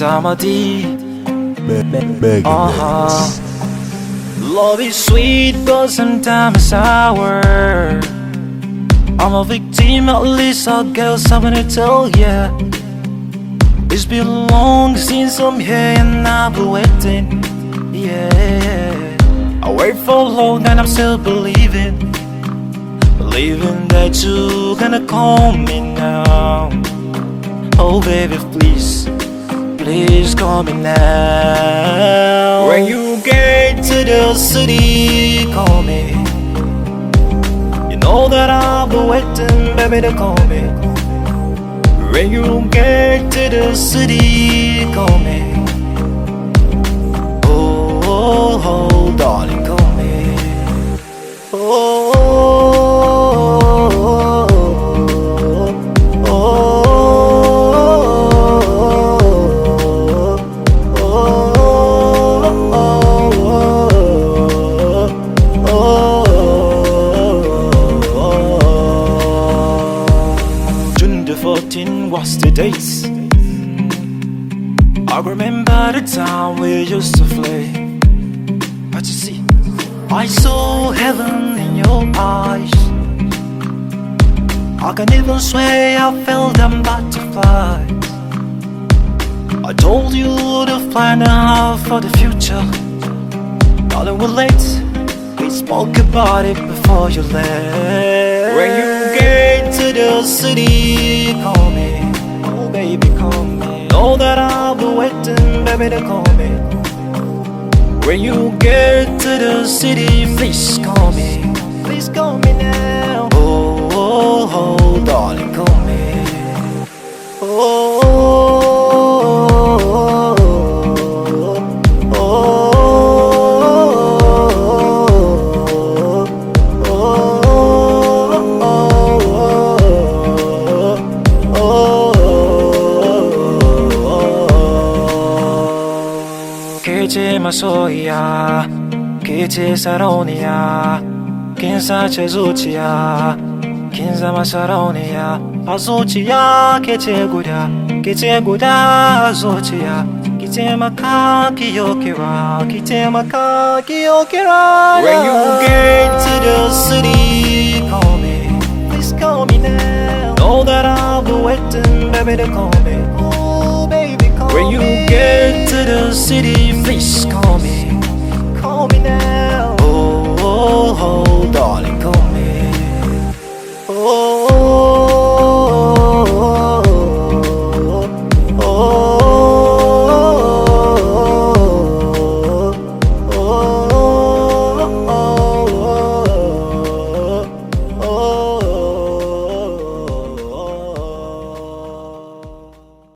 Samadi. Love is sweet, but sometimes sour. I'm a victim, at least I got something to tell ya. It's been long since I'm here and I've been waiting. Yeah, I wait for long and I'm still believing that you're gonna call me now. Oh baby, please call me now. When you get to the city, call me. You know that I've been waiting, baby, to call me. When you get to the city, call me. Oh, darling, call me. Oh, June the 14th was the dates. I remember the time we used to play. But you see, I saw heaven in your eyes. I can even swear I felt them butterflies. I told you to plan out for the future. Darling, we're late. We spoke about it before you left. When you get to the city, call me. Oh baby, call me. Know that I'll be waiting, baby, to call me. When you get to the city, please call me. Please call me now. Oh, darling, call me. Oh, Kece masoya, kece sarauniya, kin sace zuciya, kin zama sarauniya. A zuciya kece guda a zuciya. Ki taimaka ki yo kira, ki taimaka ki yo kira. When you get to the city, call me. Please call me now. Know that I'll be waiting, baby, to call me. Oh baby, call me. When you get to the city, please call me.